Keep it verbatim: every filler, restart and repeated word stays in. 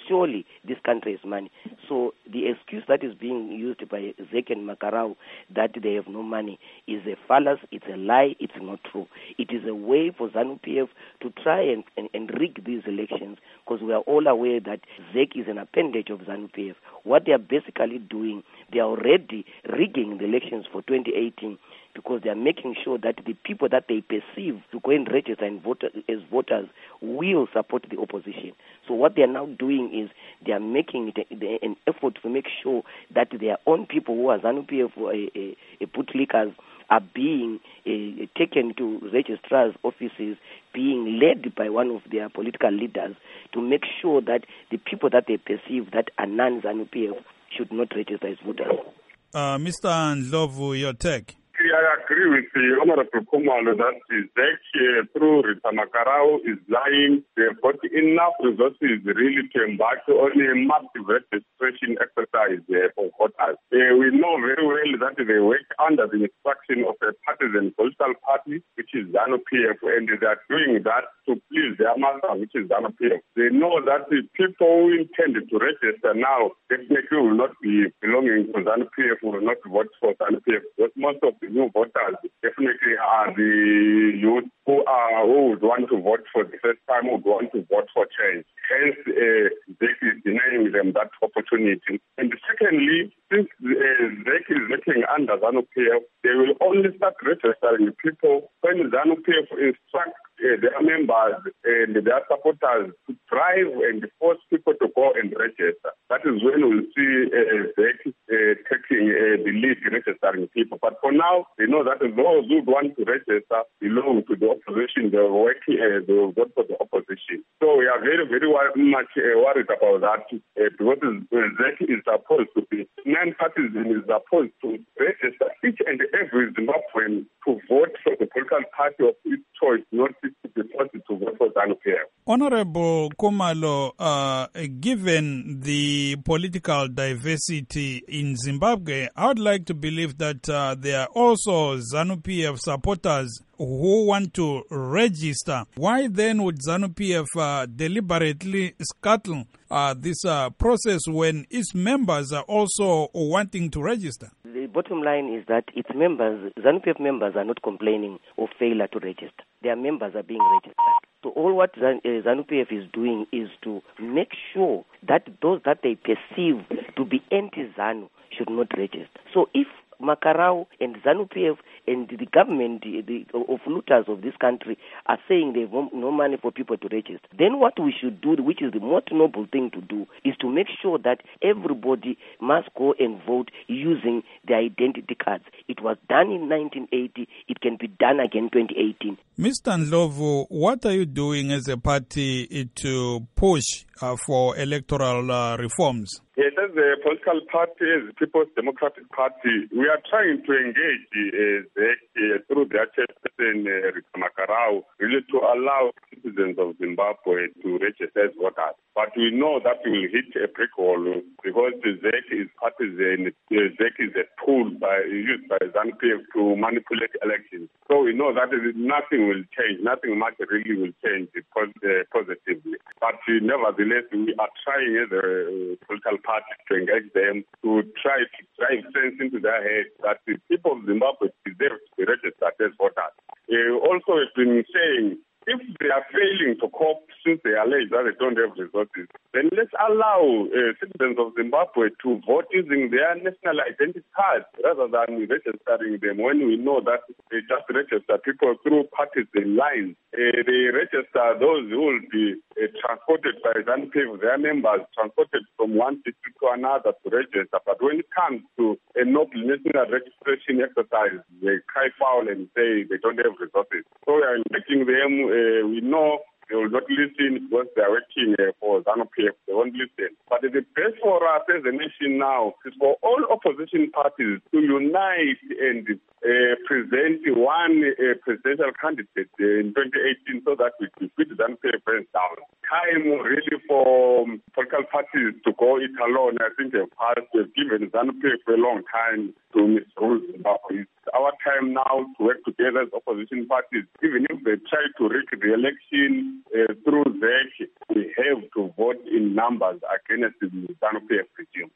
surely this country has money. So the excuse that is being used by Z E C and Makarau that they have no money is a fallacy, it's a lie, it's not true. It is a way for ZANU-P F to try and, and, and rig these elections, because we are all aware that Z E C is an appendage of ZANU-P F. What they are basically doing, they are already rigging the elections for twenty eighteen, because they are making sure that the people that they perceive to go and register and vote as voters will support the opposition. So what they are now doing is they are making it an effort to make sure that their own people who are ZANU-P F or a, a, a bootlickers are being uh, taken to registrars' offices, being led by one of their political leaders to make sure that the people that they perceive that are non-ZANU-P F should not register as voters. Uh, Mister Ndlovu, your take? I agree with the Honorable Khumalo that Z E C through Rita Makarau is lying. They have got enough resources really to embark on a massive registration exercise uh, for voters. Uh, we know very well that they work under the instruction of a partisan political party, which is ZANU-P F, and they are doing that to please their master, which is ZANU-P F. They know that the people who intended to register now definitely will not be belonging to ZANU-P F, will not vote for ZANU-P F, because most of the new voters definitely are the youth who are who would want to vote for the first time, who would want to vote for change. Hence, uh, Z E C is denying them that opportunity. And secondly, since uh, Z E C is working under ZANU-P F, they will only start registering people when ZANU-P F instructs uh, their members and their supporters to drive and force people to go and register. That is when we'll see uh, Z E C uh, taking uh, the lead in registering people. But for now, they know that those who want to register belong to the opposition. They will work, uh, they will vote for the opposition. So we are very, very much uh, worried about that uh, because Z E C is supposed to be non-partisan, is supposed to register each and every Zimbabwean to vote for the political party of its choice, not to be forced to vote for ZANU-P F. Honorable Khumalo, uh, given the political diversity in Zimbabwe, I would like to believe that uh, there are also ZANU-P F supporters who want to register. Why then would ZANU-P F uh, deliberately scuttle uh, this uh, process when its members are also wanting to register? The bottom line is that its members, ZANU-P F members, are not complaining of failure to register. Their members are being registered. So all what ZANU-P F is doing is to make sure that those that they perceive to be anti-ZANU should not register. So if Makarau and ZANU-P F and the government the, the, of looters of this country are saying they have no money for people to register, then what we should do, which is the most noble thing to do, is to make sure that everybody must go and vote using their identity cards. It was done in nineteen eighty. It can be done again in twenty eighteen. Mister Ndlovu, what are you doing as a party to push uh, for electoral uh, reforms? Yes, as a political party, as the People's Democratic Party, we are trying to engage uh, the, uh, through their chairperson, uh, Rita Makarau, really to allow citizens of Zimbabwe to register as voters. But we know that we will hit a brick wall because the Z E C is partisan. The Z E C is a tool by, used by ZANU-P F to manipulate elections. So we know that nothing will change, nothing much really will change positively. But uh, nevertheless, we are trying as a political party to engage them, to try to drive sense into their heads that the people of Zimbabwe deserve to be registered as voters. Uh, also, it's been saying, if they are failing to cope since they allege that they don't have resources, then let's allow uh, citizens of Zimbabwe to vote using their national identity cards rather than registering them when we know that they just register people through partisan lines. Uh, they register those who will be uh, transported by ZANU-P F, their members transported from one district to another to register. But when it comes to a noble national registration exercise, they cry foul and say they don't have resources. So we are making them. Uh, we know they will not listen because they are working uh, for ZANU-P F. They won't listen. But the best for us as a nation now is for all opposition parties to unite and uh, present one uh, presidential candidate uh, in twenty eighteen so that we can put ZANU-P F down. time really for political parties to go it alone. I think they've passed, they've given ZANU-P F for a long time to misrule Zimbabwe. It's our time now to work together as opposition parties. Even if they try to rig the election uh, through Z E C, we have to vote in numbers against the ZANU-P F regime.